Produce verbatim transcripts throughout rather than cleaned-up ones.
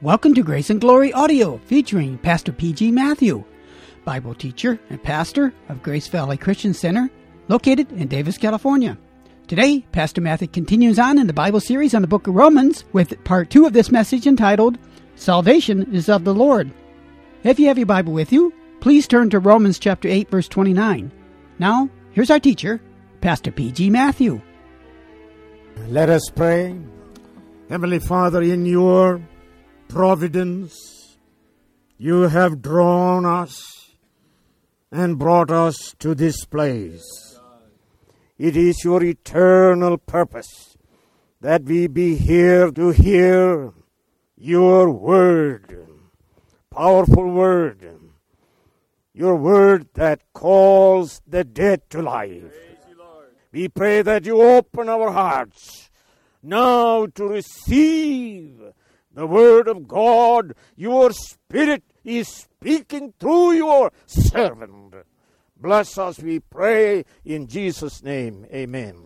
Welcome to Grace and Glory Audio, featuring Pastor P G Matthew, Bible teacher and pastor of Grace Valley Christian Center, located in Davis, California. Today, Pastor Matthew continues on in the Bible series on the book of Romans with part two of this message entitled, Salvation is of the Lord. If you have your Bible with you, please turn to Romans chapter eight, verse twenty-nine. Now, here's our teacher, Pastor P G Matthew. Let us pray. Heavenly Father, in your providence, you have drawn us and brought us to this place. It is your eternal purpose that we be here to hear your word, powerful word, your word that calls the dead to life. We pray that you open our hearts now to receive the word of God. Your Spirit is speaking through your servant. Bless us, we pray, in Jesus' name. Amen.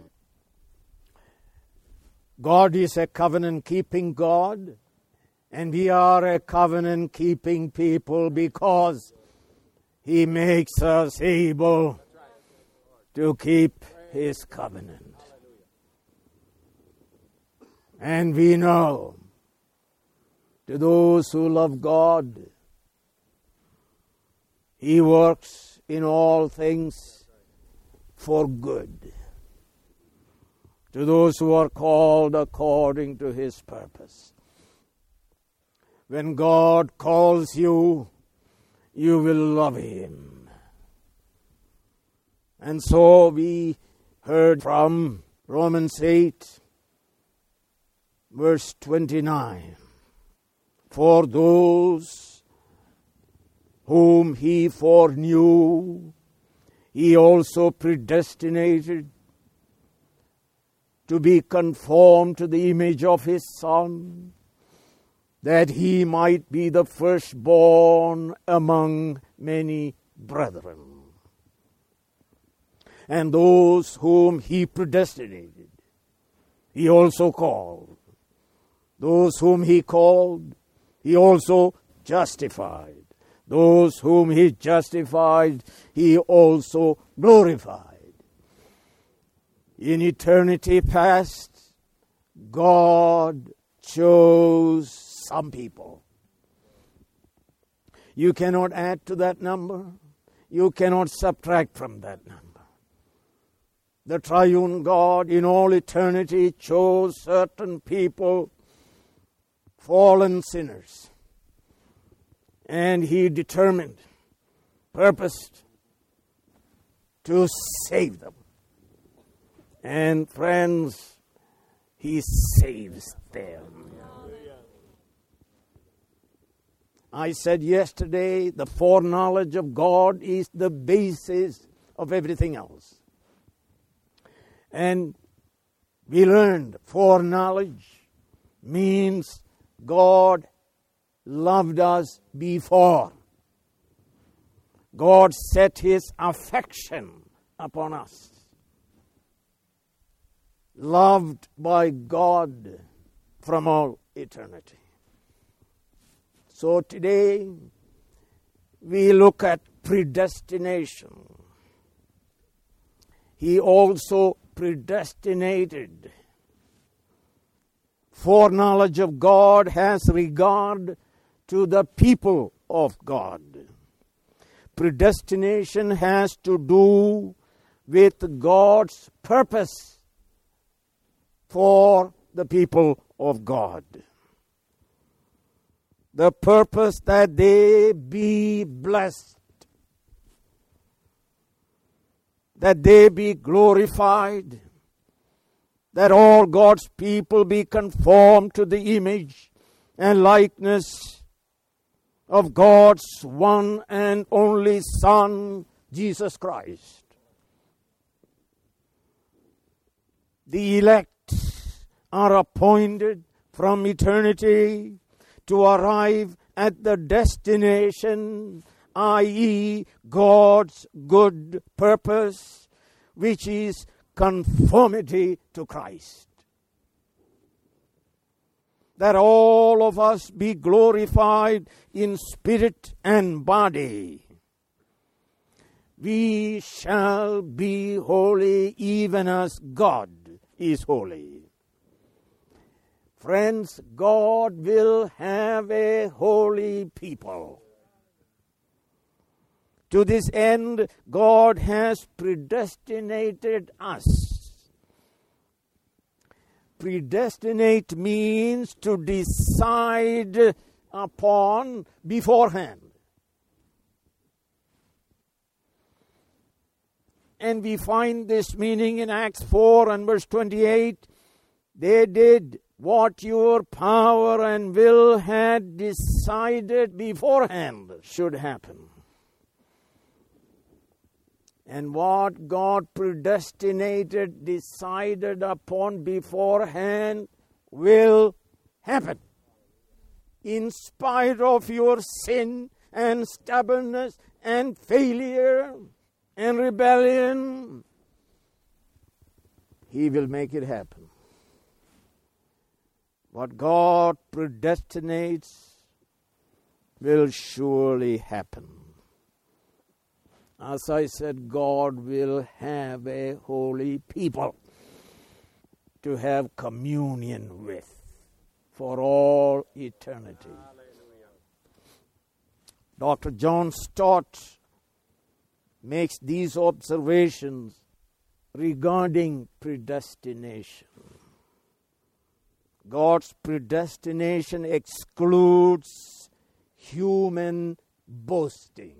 God is a covenant-keeping God, and we are a covenant-keeping people because He makes us able to keep His covenant. And we know, to those who love God, He works in all things for good. To those who are called according to His purpose. When God calls you, you will love Him. And so we heard from Romans eight, verse twenty-nine. For those whom He foreknew, He also predestinated to be conformed to the image of His Son, that He might be the firstborn among many brethren. And those whom He predestinated, He also called. Those whom He called, He also justified. Those whom He justified, He also glorified. In eternity past, God chose some people. You cannot add to that number. You cannot subtract from that number. The triune God in all eternity chose certain people, fallen sinners. And He determined, purposed to save them. And friends, He saves them. I said yesterday, the foreknowledge of God is the basis of everything else. And we learned foreknowledge means God loved us before. God set His affection upon us. Loved by God from all eternity. So today we look at predestination. He also predestinated. Foreknowledge of God has regard to the people of God. Predestination has to do with God's purpose for the people of God. The purpose that they be blessed, that they be glorified, that all God's people be conformed to the image and likeness of God's one and only Son, Jesus Christ. The elect are appointed from eternity to arrive at the destination, that is God's good purpose, which is conformity to Christ. that all of us be glorified in spirit and body. We shall be holy even as God is holy. Friends, God will have a holy people. To this end, God has predestinated us. Predestinate means to decide upon beforehand. And we find this meaning in Acts four and verse twenty-eight. They did what your power and will had decided beforehand should happen. And what God predestinated, decided upon beforehand, will happen. In spite of your sin and stubbornness and failure and rebellion, He will make it happen. What God predestinates will surely happen. As I said, God will have a holy people to have communion with for all eternity. Hallelujah. Doctor John Stott makes these observations regarding predestination. God's predestination excludes human boasting.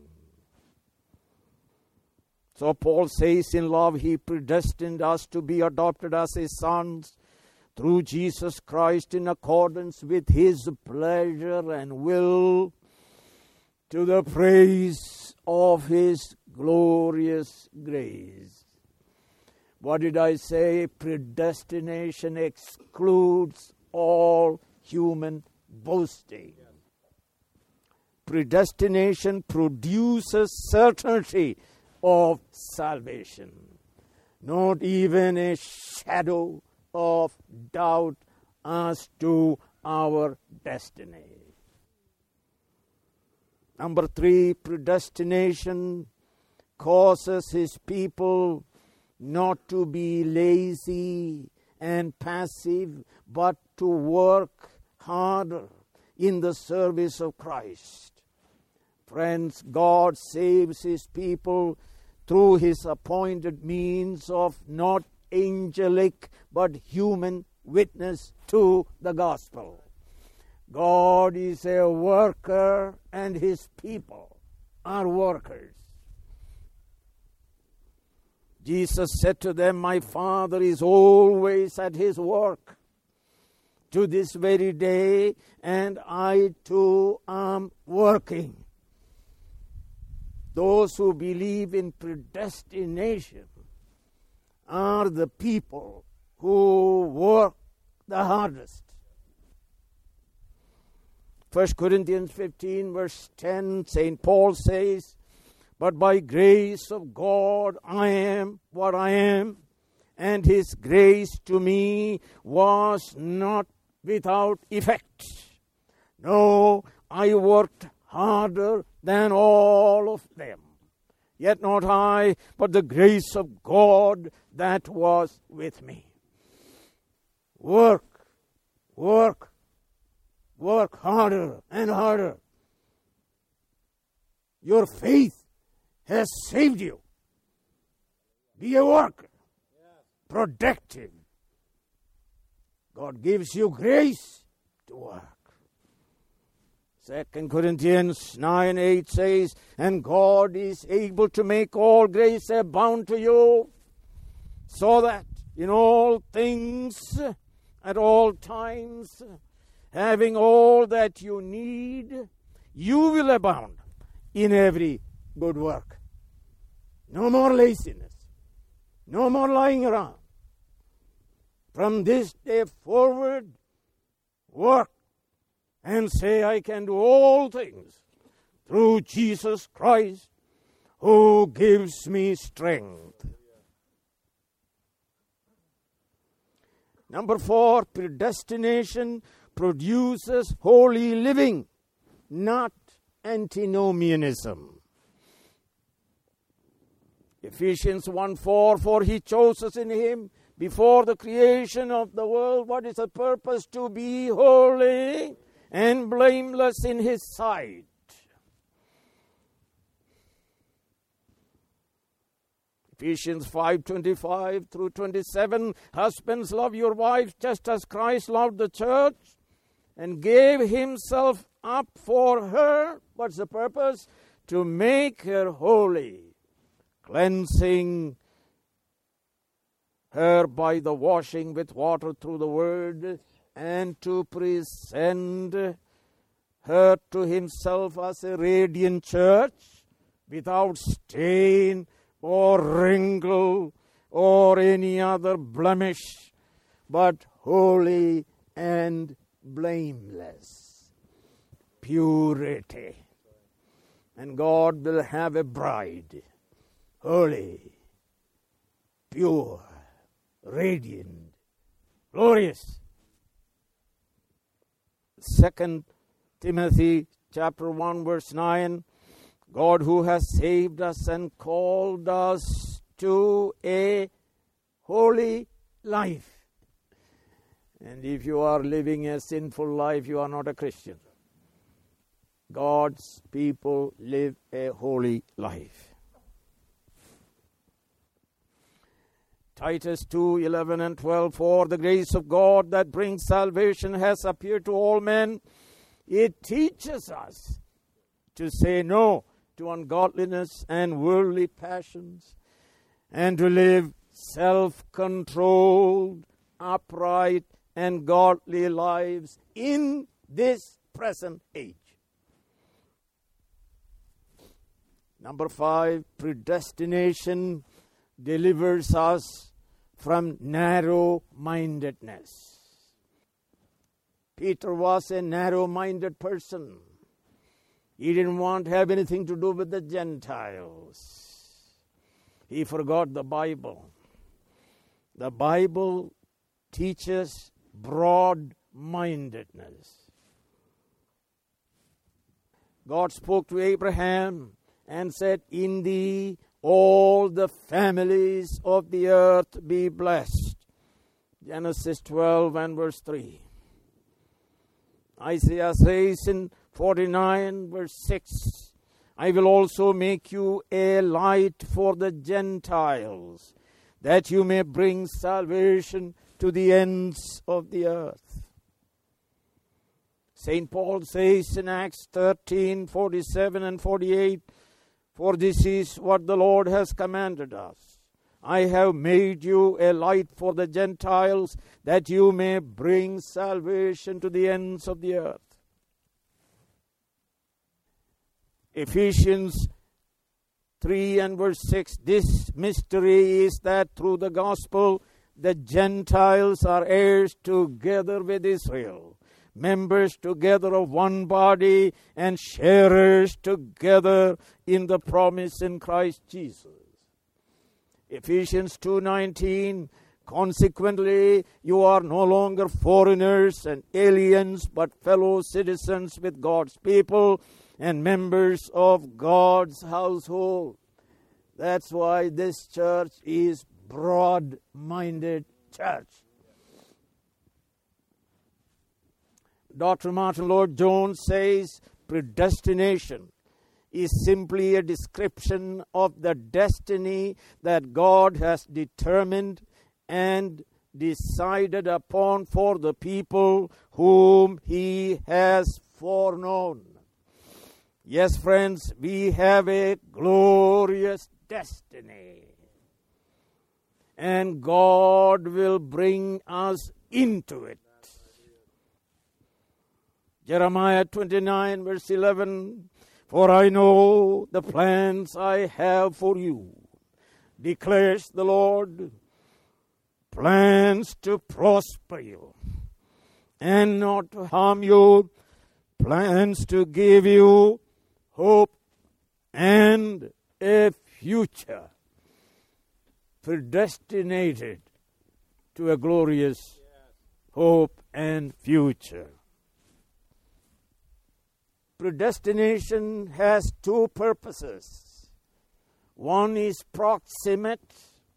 So Paul says in love, He predestined us to be adopted as His sons through Jesus Christ in accordance with His pleasure and will, to the praise of His glorious grace. What did I say? Predestination excludes all human boasting. Predestination produces certainty of salvation, not even a shadow of doubt as to our destiny. Number three, predestination causes His people not to be lazy and passive, but to work harder in the service of Christ. Friends, God saves His people through His appointed means of not angelic but human witness to the gospel. God is a worker and His people are workers. Jesus said to them, my Father is always at His work to this very day, and I too am working. Those who believe in predestination are the people who work the hardest. First Corinthians fifteen verse ten, Saint Paul says, but by grace of God I am what I am, and His grace to me was not without effect. No, I worked harder than all of them. Yet not I, but the grace of God that was with me. Work, work, work harder and harder. Your faith has saved you. Be a worker, productive. God gives you grace to work. Second Corinthians nine eight says, and God is able to make all grace abound to you, so that in all things, at all times, having all that you need, you will abound in every good work. No more laziness. No more lying around. From this day forward, work and say, I can do all things through Jesus Christ who gives me strength. Number four, predestination produces holy living, not antinomianism. Ephesians one four, for he chose us in him before the creation of the world. What is the purpose? To be holy and blameless in his sight. Ephesians five twenty-five through twenty-seven, husbands, love your wives just as Christ loved the church and gave himself up for her. What's the purpose? To make her holy, cleansing her by the washing with water through the word, and to present her to himself as a radiant church, without stain or wrinkle or any other blemish, but holy and blameless. Purity. And God will have a bride, holy, pure, radiant, glorious. Second Timothy chapter one verse nine, God who has saved us and called us to a holy life. And if you are living a sinful life, you are not a Christian. God's people live a holy life. Titus two eleven and twelve, for the grace of God that brings salvation has appeared to all men. It teaches us to say no to ungodliness and worldly passions, and to live self-controlled, upright, and godly lives in this present age. Number five, predestination delivers us from narrow-mindedness. Peter was a narrow-minded person. He didn't want to have anything to do with the Gentiles. He forgot the Bible. The Bible teaches broad-mindedness. God spoke to Abraham and said, in thee all the families of the earth be blessed. Genesis twelve and verse three. Isaiah says in forty-nine verse six, I will also make you a light for the Gentiles, that you may bring salvation to the ends of the earth. Saint Paul says in Acts thirteen forty-seven and forty-eight, for this is what the Lord has commanded us. I have made you a light for the Gentiles, that you may bring salvation to the ends of the earth. Ephesians three and verse six, this mystery is that through the gospel the Gentiles are heirs together with Israel, members together of one body, and sharers together in the promise in Christ Jesus. Ephesians two nineteen, consequently, you are no longer foreigners and aliens, but fellow citizens with God's people and members of God's household. That's why this church is broad-minded church. Doctor Martin Lloyd-Jones says predestination is simply a description of the destiny that God has determined and decided upon for the people whom He has foreknown. Yes, friends, we have a glorious destiny, and God will bring us into it. Jeremiah twenty-nine verse eleven, for I know the plans I have for you, declares the Lord, plans to prosper you and not to harm you, plans to give you hope and a future. Predestinated to a glorious hope and future. predestination has two purposes. One is proximate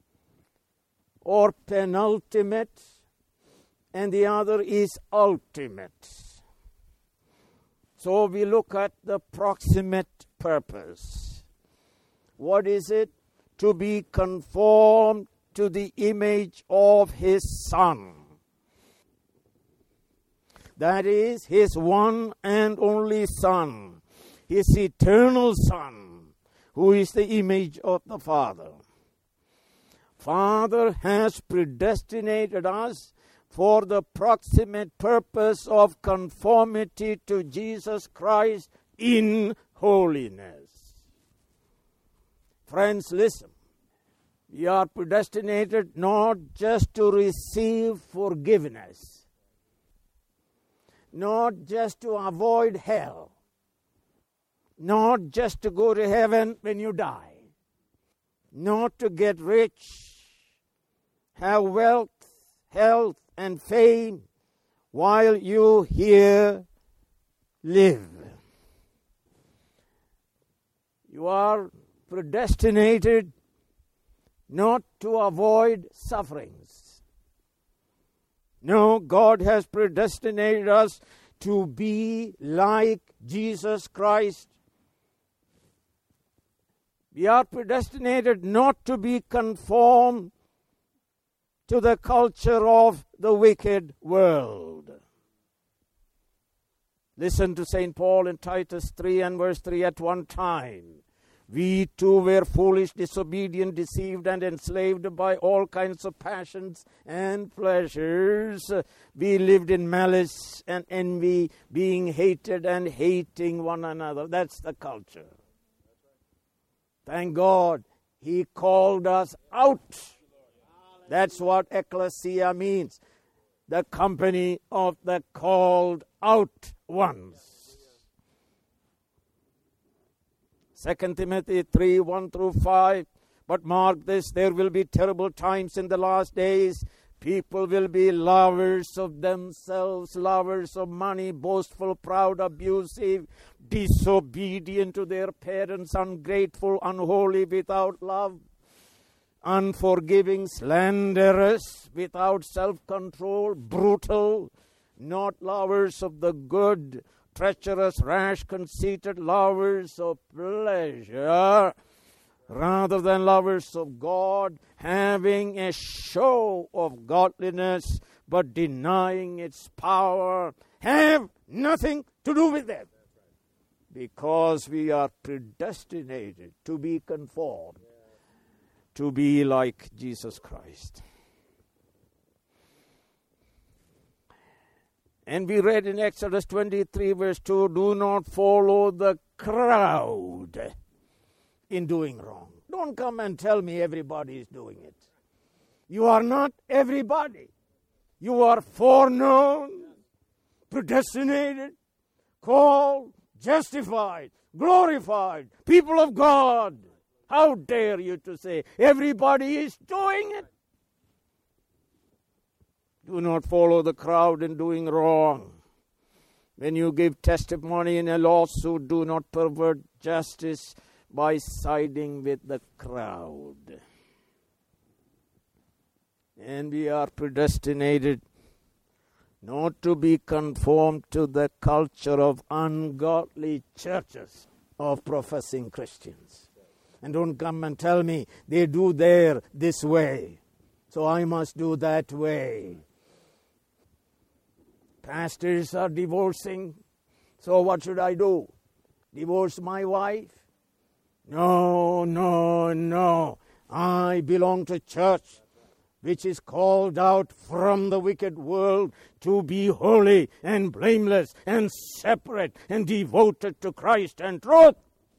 or penultimate, and the other is ultimate. So we look at the proximate purpose. What is it? To be conformed to the image of His Son. That is, His one and only Son, His eternal Son, who is the image of the Father. Father has predestinated us for the proximate purpose of conformity to Jesus Christ in holiness. Friends, listen. We are predestinated not just to receive forgiveness, not just to avoid hell, not just to go to heaven when you die, not to get rich, have wealth, health, and fame while you here live. You are predestinated not to avoid sufferings. No, God has predestinated us to be like Jesus Christ. We are predestinated not to be conformed to the culture of the wicked world. Listen to Saint Paul in Titus three and verse three. At one time, we too were foolish, disobedient, deceived, and enslaved by all kinds of passions and pleasures. We lived in malice and envy, being hated and hating one another. That's the culture. Thank God He called us out. That's what ecclesia means. The company of the called out ones. Second Timothy three, one through five. But mark this, there will be terrible times in the last days. People will be lovers of themselves, lovers of money, boastful, proud, abusive, disobedient to their parents, ungrateful, unholy, without love, unforgiving, slanderous, without self-control, brutal, not lovers of the good, treacherous, rash, conceited, lovers of pleasure rather than lovers of God, having a show of godliness but denying its power. Have nothing to do with them, because we are predestinated to be conformed, to be like Jesus Christ. And we read in Exodus twenty-three verse two, do not follow the crowd in doing wrong. Don't come and tell me everybody is doing it. You are not everybody. You are foreknown, predestinated, called, justified, glorified, people of God. How dare you to say everybody is doing it? Do not follow the crowd in doing wrong. When you give testimony in a lawsuit, do not pervert justice by siding with the crowd. And we are predestinated not to be conformed to the culture of ungodly churches of professing Christians. And don't come and tell me they do there this way, so I must do that way. Pastors are divorcing, so what should I do? Divorce my wife? No, no, no. I belong to church which is called out from the wicked world to be holy and blameless and separate and devoted to Christ and truth.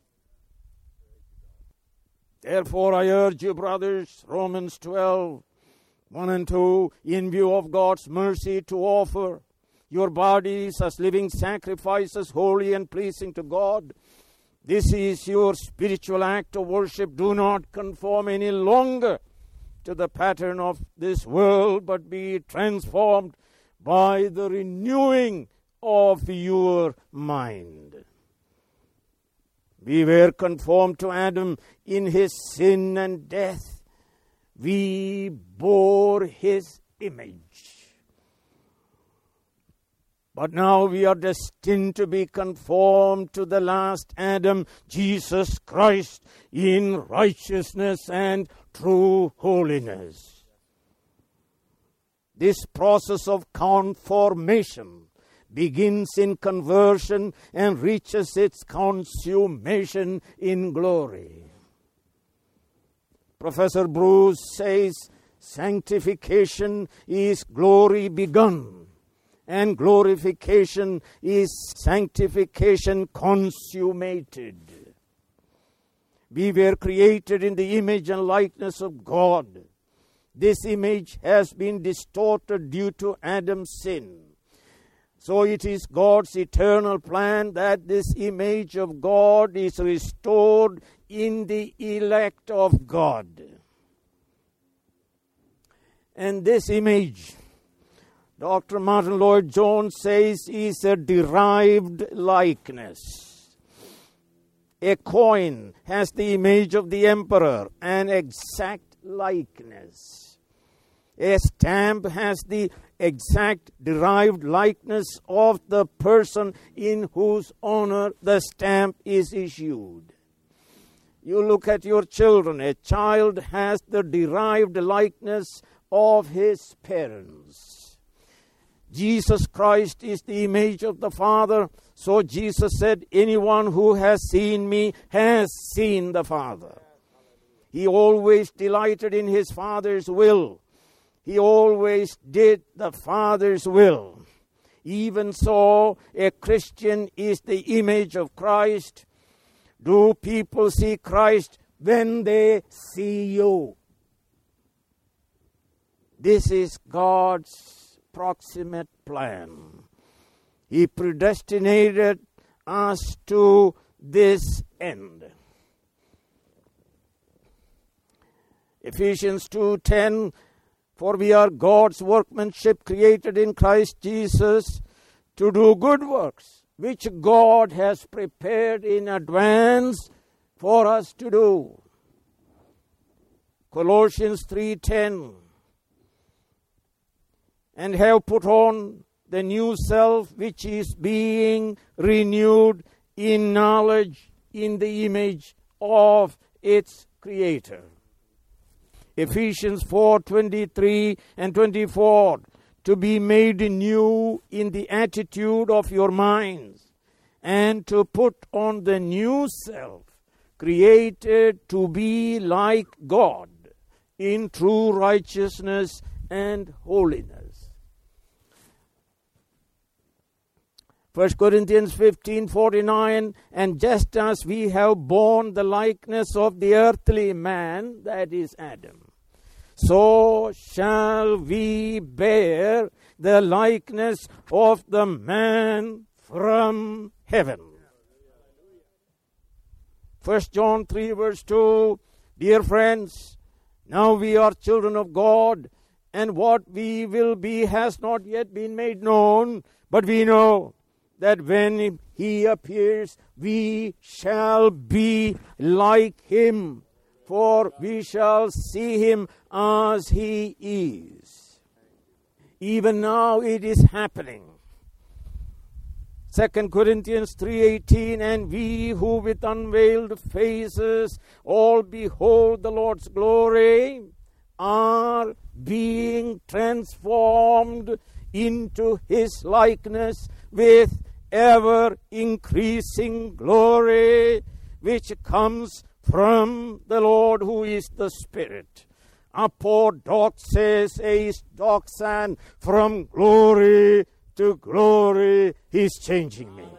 Therefore I urge you, brothers, Romans twelve, one and two, in view of God's mercy, to offer your bodies as living sacrifices, holy and pleasing to God. This is your spiritual act of worship. Do not conform any longer to the pattern of this world, but be transformed by the renewing of your mind. We were conformed to Adam in his sin and death. We bore his image. But now we are destined to be conformed to the last Adam, Jesus Christ, in righteousness and true holiness. This process of conformation begins in conversion and reaches its consummation in glory. Professor Bruce says, sanctification is glory begun, and glorification is sanctification consummated. We were created in the image and likeness of God. This image has been distorted due to Adam's sin. So it is God's eternal plan that this image of God is restored in the elect of God. And this image, Doctor Martin Lloyd-Jones says, is a derived likeness. A coin has the image of the emperor, an exact likeness. A stamp has the exact derived likeness of the person in whose honor the stamp is issued. You look at your children. A child has the derived likeness of his parents. Jesus Christ is the image of the Father. So Jesus said, anyone who has seen me has seen the Father. He always delighted in his Father's will. He always did the Father's will. Even so, a Christian is the image of Christ. Do people see Christ when they see you? This is God's proximate plan. He predestinated us to this end. Ephesians two ten, for we are God's workmanship created in Christ Jesus to do good works, which God has prepared in advance for us to do. Colossians three ten, and have put on the new self, which is being renewed in knowledge in the image of its Creator. Ephesians four twenty-three and twenty-four, to be made new in the attitude of your minds, and to put on the new self, created to be like God in true righteousness and holiness. First Corinthians fifteen forty-nine, and just as we have borne the likeness of the earthly man, that is Adam, so shall we bear the likeness of the man from heaven. First John three verse two, dear friends, now we are children of God, and what we will be has not yet been made known, but we know that when he appears, we shall be like him, for we shall see him as he is. Even now it is happening. Second Corinthians three eighteen, and we who with unveiled faces all behold the Lord's glory are being transformed into his likeness with ever increasing glory, which comes from the Lord who is the Spirit. Apodoxes eis doxan, from glory to glory, he's changing me.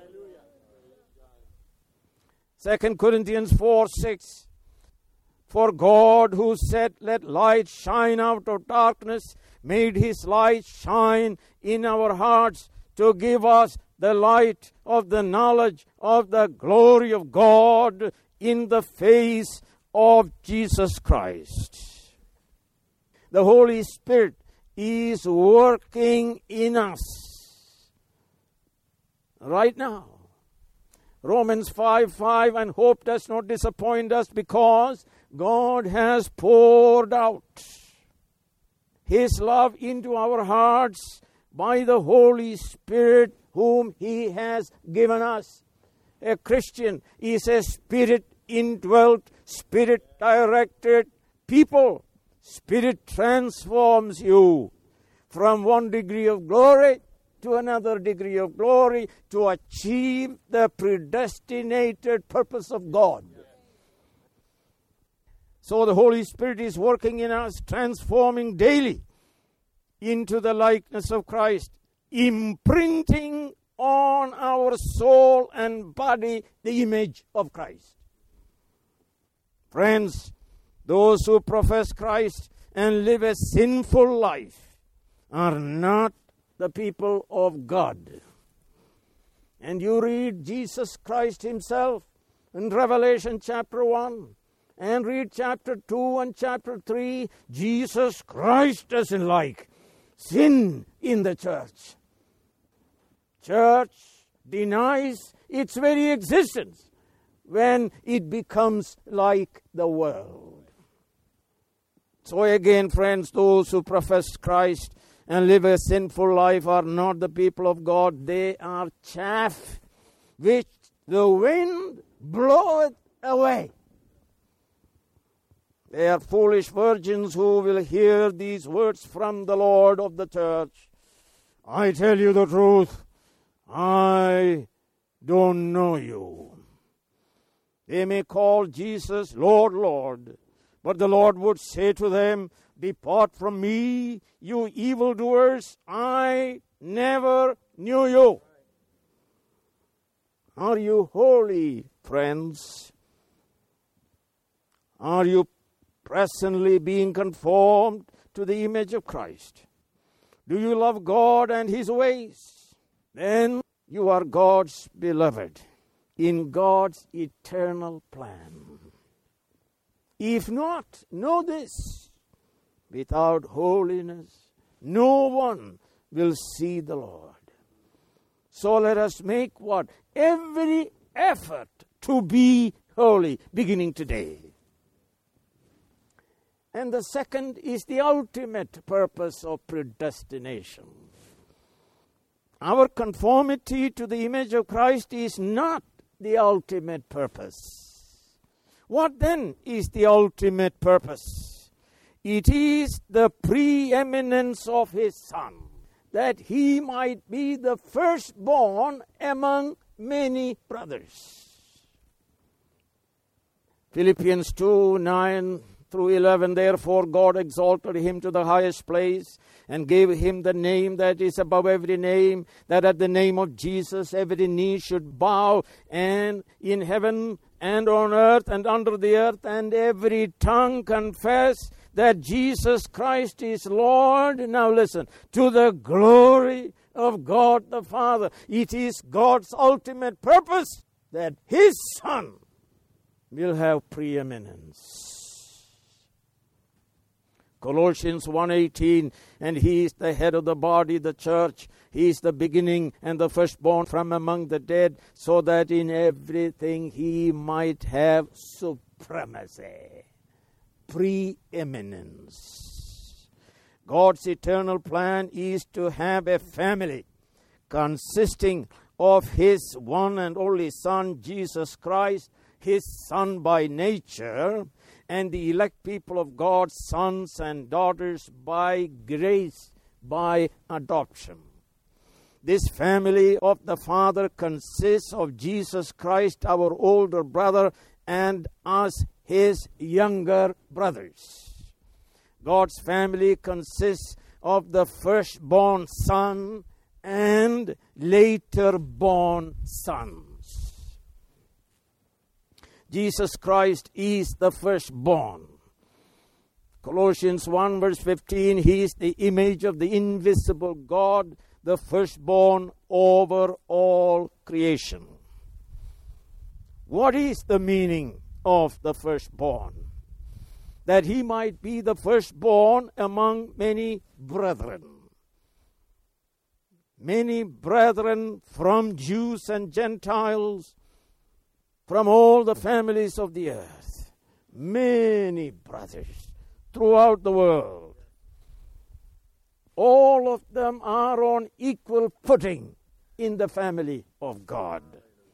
Second Corinthians four six, for God who said, let light shine out of darkness, made his light shine in our hearts to give us the light of the knowledge of the glory of God in the face of Jesus Christ. The Holy Spirit is working in us right now. Romans five five, and hope does not disappoint us because God has poured out His love into our hearts by the Holy Spirit whom He has given us. A Christian is a Spirit-indwelt, Spirit-directed people. Spirit transforms you from one degree of glory to another degree of glory to achieve the predestinated purpose of God. So the Holy Spirit is working in us, transforming daily into the likeness of Christ, imprinting on our soul and body the image of Christ. Friends, those who profess Christ and live a sinful life are not the people of God. And you read Jesus Christ Himself in Revelation chapter one, and read chapter two and chapter three. Jesus Christ doesn't like sin in the church. Church denies its very existence when it becomes like the world. So again, friends, those who profess Christ and live a sinful life are not the people of God. They are chaff which the wind bloweth away. They are foolish virgins who will hear these words from the Lord of the church. I tell you the truth, I don't know you. They may call Jesus Lord, Lord, but the Lord would say to them, depart from me, you evildoers, I never knew you. Are you holy, friends? Are you presently being conformed to the image of Christ? Do you love God and His ways? Then you are God's beloved in God's eternal plan. If not, know this: without holiness, no one will see the Lord. So let us make what? Every effort to be holy, beginning today. And the second is the ultimate purpose of predestination. Our conformity to the image of Christ is not the ultimate purpose. What then is the ultimate purpose? It is the preeminence of His Son, that He might be the firstborn among many brothers. Philippians two, nine through eleven, therefore God exalted Him to the highest place and gave Him the name that is above every name, that at the name of Jesus every knee should bow, and in heaven and on earth and under the earth, and every tongue confess that Jesus Christ is Lord. Now listen, to the glory of God the Father. It is God's ultimate purpose that His Son will have preeminence. Colossians one eighteen, and He is the head of the body, the church. He is the beginning and the firstborn from among the dead, so that in everything He might have supremacy, preeminence. God's eternal plan is to have a family consisting of His one and only Son, Jesus Christ, His Son by nature, and the elect people of God, sons and daughters by grace, by adoption. This family of the Father consists of Jesus Christ, our older brother, and us, His younger brothers. God's family consists of the firstborn Son and later born sons. Jesus Christ is the firstborn. Colossians one verse fifteen, He is the image of the invisible God, the firstborn over all creation. What is the meaning of the firstborn? That He might be the firstborn among many brethren. Many brethren from Jews and Gentiles from all the families of the earth, many brothers throughout the world. All of them are on equal footing in the family of God.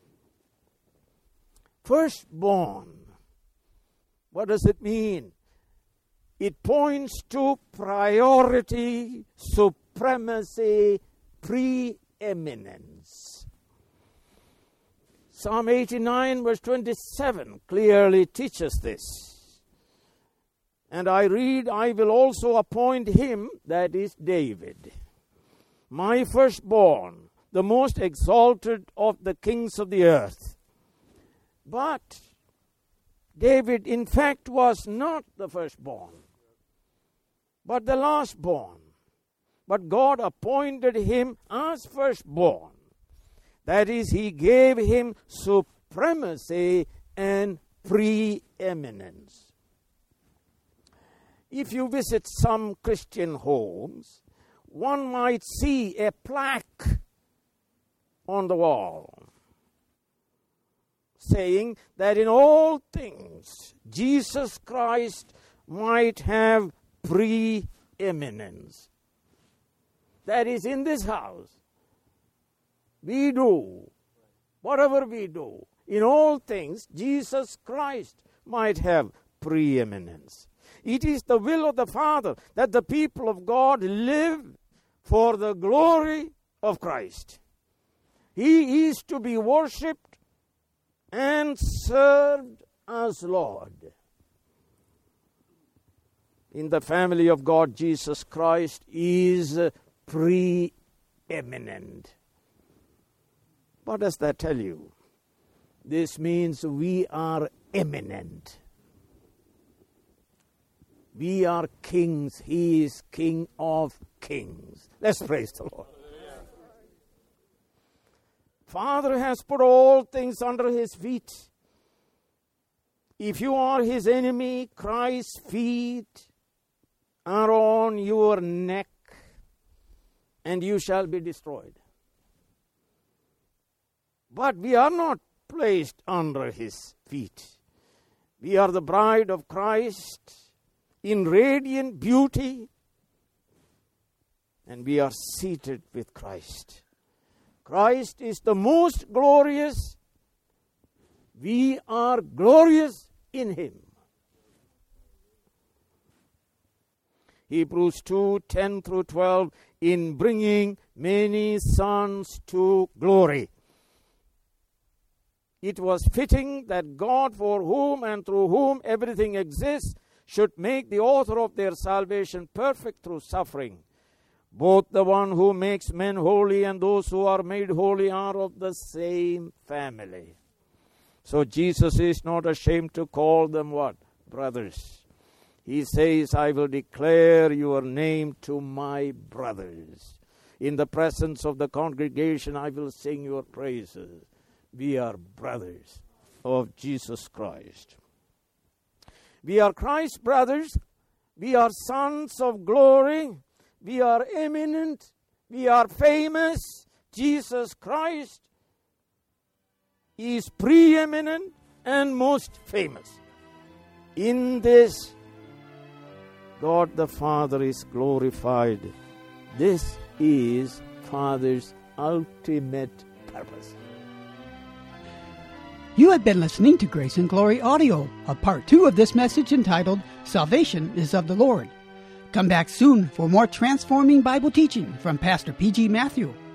Firstborn, what does it mean? It points to priority, supremacy, preeminence. Psalm eighty-nine verse twenty-seven clearly teaches this. And I read, I will also appoint him, that is David, my firstborn, the most exalted of the kings of the earth. But David, in fact, was not the firstborn, but the lastborn. But God appointed him as firstborn. That is, he gave him supremacy and preeminence. If you visit some Christian homes, one might see a plaque on the wall saying that in all things Jesus Christ might have preeminence. That is, in this house, we do whatever we do, in all things Jesus Christ might have preeminence. It is the will of the Father that the people of God live for the glory of Christ. He is to be worshipped and served as Lord. In the family of God, Jesus Christ is preeminent. What does that tell you? This means we are eminent. We are kings. He is King of kings. Let's praise the Lord. Father has put all things under his feet. If you are his enemy, Christ's feet are on your neck, and you shall be destroyed. But we are not placed under his feet. We are the bride of Christ, in radiant beauty, and we are seated with Christ. Christ is the most glorious. We are glorious in him. Hebrews two, ten through twelve, in bringing many sons to glory. It was fitting that God, for whom and through whom everything exists, should make the author of their salvation perfect through suffering. Both the one who makes men holy and those who are made holy are of the same family. So Jesus is not ashamed to call them what? Brothers. He says, I will declare your name to my brothers. In the presence of the congregation, I will sing your praises. We are brothers of Jesus Christ. We are Christ's brothers. We are sons of glory. We are eminent. We are famous. Jesus Christ is preeminent and most famous. In this, God the Father is glorified. This is Father's ultimate purpose. You have been listening to Grace and Glory Audio, a part two of this message entitled, Salvation is of the Lord. Come back soon for more transforming Bible teaching from Pastor P G Matthew.